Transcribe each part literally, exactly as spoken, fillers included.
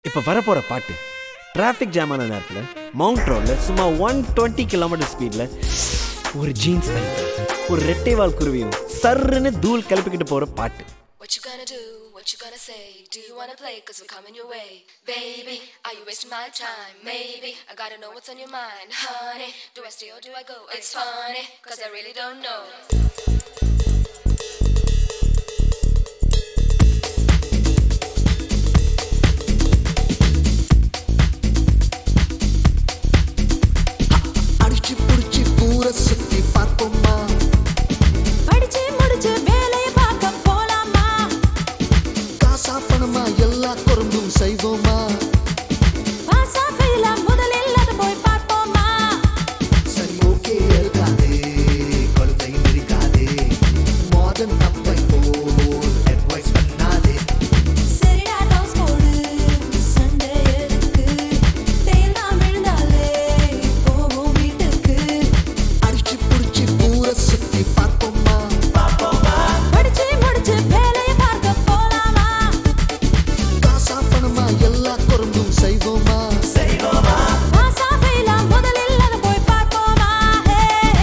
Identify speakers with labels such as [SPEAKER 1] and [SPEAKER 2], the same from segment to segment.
[SPEAKER 1] இப்போ வரப்போகிற பாட்டு டிராஃபிக் ஜாம் ஆன நேரத்தில் மவுண்ட் ரோடில் சும்மா ஒன் டுவெண்ட்டி கிலோமீட்டர் ஸ்பீடில் ஒரு ஜீன்ஸ் பேண்ட் ஒரு ரெட்டைவால் குருவியும் சர்ன்னு தூள் கிளப்பிக்கிட்டு போகிற பாட்டு.
[SPEAKER 2] What you gonna do? What you gonna say? Do you wanna play? Cause we're coming your way. Baby, are you wasting my time? Maybe, I gotta know what's on your mind. Honey, do I stay or do I go? It's funny, cause I really don't know.
[SPEAKER 3] அடிச்சு புடிச்சு பூர சுத்தி பார்ப்போமா,
[SPEAKER 4] படிச்சு முடிச்சு வேலையை பார்க்க போலாமா,
[SPEAKER 3] காசா பணமா எல்லா குறும்பும் செய்வோமா,
[SPEAKER 4] பாசா ஃபெயிலா முதலில் அது போய் பார்ப்போமா.
[SPEAKER 3] சரி ஓகே இருக்காதே கொள்கை இருக்காதே, மாடர்ன் தப்பை போல் அட்வைஸ் பண்ணாதே.
[SPEAKER 4] சரிடா டாஸ் போடு சண்டை எதுக்கு, தேய்லாம் விழுந்தாலே போவோம் வீட்டுக்கு.
[SPEAKER 3] அடிச்சு புடிச்சு பூர சுத்தி பார்ப்போமா,
[SPEAKER 4] படிச்சு முடிச்சு வேலையை பார்க்க போலாமா,
[SPEAKER 3] காசா பணமா எல்லா குறும்பும் செய்வோமா,
[SPEAKER 4] பாசா ஃபெயிலா முதலில் அது போய் பார்ப்போமா. Hey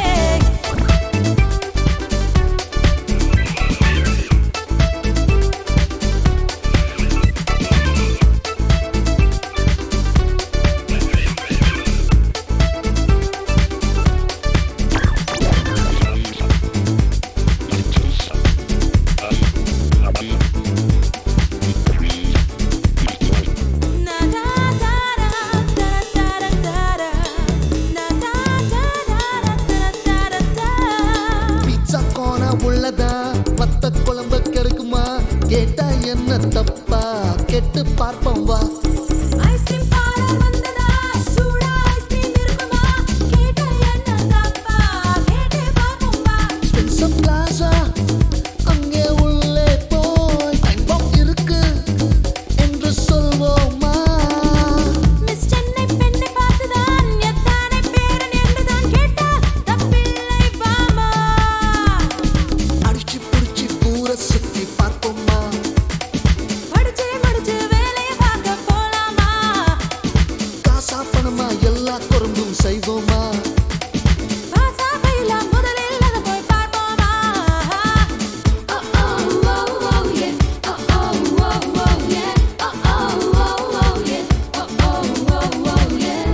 [SPEAKER 4] na da da da da da da na da da da da da.
[SPEAKER 3] Pizza corner உள்ளதா வத்த குழம்பு கெடுக்குமா, கேட்டா என்ன தப்பா கெட்டு பார்ப்போம் வா.
[SPEAKER 4] ஐஸ்கிரீம் பார்லர் வந்ததா, சூடா ஐஸ்கிரீம் இருக்குமா, கேட்டா என்ன தப்பா கேட்டு பாப்போம் வா.
[SPEAKER 3] ஸ்பென்சர் பிளாசா அங்கே உள்ளே போய் ஐம்பம் இருக்கு என்று சொல்வோமா,
[SPEAKER 4] மிஸ் சென்னை பெண்ணை பார்த்துதான் எத்தனை பேரன் என்றுதான் கேட்டா தப்பில்லை வாமா.
[SPEAKER 3] அடிச்சு புடிச்சு பூர சுத்தி பார்ப்போமா,
[SPEAKER 4] படிச்சு முடிச்சு வேலையை பார்க்க போலாமா,
[SPEAKER 3] காசா பணமா எல்லா குறும்பும் செய்வோமா,
[SPEAKER 4] பாசா ஃபெயிலா முதலில் அதை போய் பார்ப்போமா. Oh oh oh oh yeah, oh oh oh oh yeah, oh oh oh oh yeah, oh oh oh oh yeah,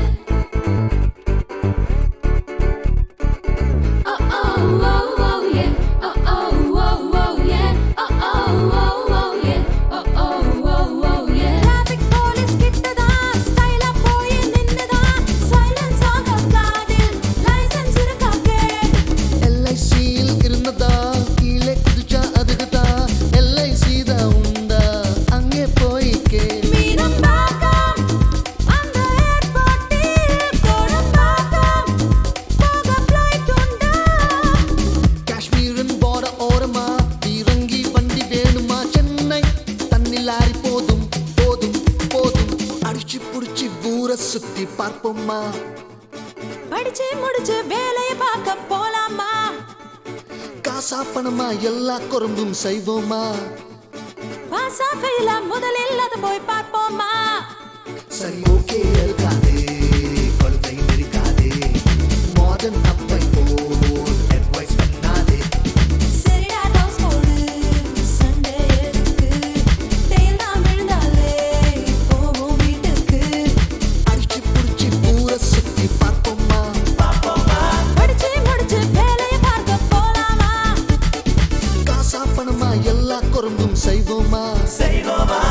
[SPEAKER 4] oh oh oh oh yeah, oh oh oh oh yeah, oh oh oh oh yeah, oh oh oh oh yeah. Traffic police கிட்டதான் ஸ்டைலா போய் நின்னுதான் silence ஆக காதில் licence இருக்கா gate.
[SPEAKER 3] எல்ஐசியில் இருந்ததா கீழே குதிச்சா அதுக்குதா, LIC தான் உண்டா அங்கே போய் கேள்.
[SPEAKER 4] மீனம்பாக்கம் அந்த ஏர்போர்ட்டில் கோடம்பாக்கம் போக ஃப்ளைட் உண்டா.
[SPEAKER 3] காஷ்மீரின் போற ஓரமா இறங்கி வண்டி வேணுமா, சென்னை தண்ணி லாரி போதும் போதும் போதும். அடிச்சு புடிச்சு ஊரை சுத்தி பார்ப்போமா,
[SPEAKER 4] படிச்சு முடிச்சு வேலையை பார்க்க போலாமா,
[SPEAKER 3] காசா பணமா எல்லா குறும்பும் செய்வோமா,
[SPEAKER 4] பாசா ஃபெயிலா முதலில் அதை போய் பார்ப்போமா.
[SPEAKER 3] சரி ஓகே இருக்காதே கொள்கை இருக்காதே, மாடர்ன் தப்பை போல் அட்வைஸ் பண்ணாதே.
[SPEAKER 4] சரிடா டாஸ் போடு சண்டை எதுக்கு, தேய்லாம் விழுந்தாலே போவோம் வீட்டுக்கு.
[SPEAKER 3] அடிச்சு புடிச்சு ஊரை சுத்தி பார்ப்போமா,
[SPEAKER 4] படிச்சு முடிச்சு வேலையை பார்க்க போலாமா,
[SPEAKER 3] காசா பணமா எல்லா குறும்பும் செய்வோமா,
[SPEAKER 1] செய்வோமா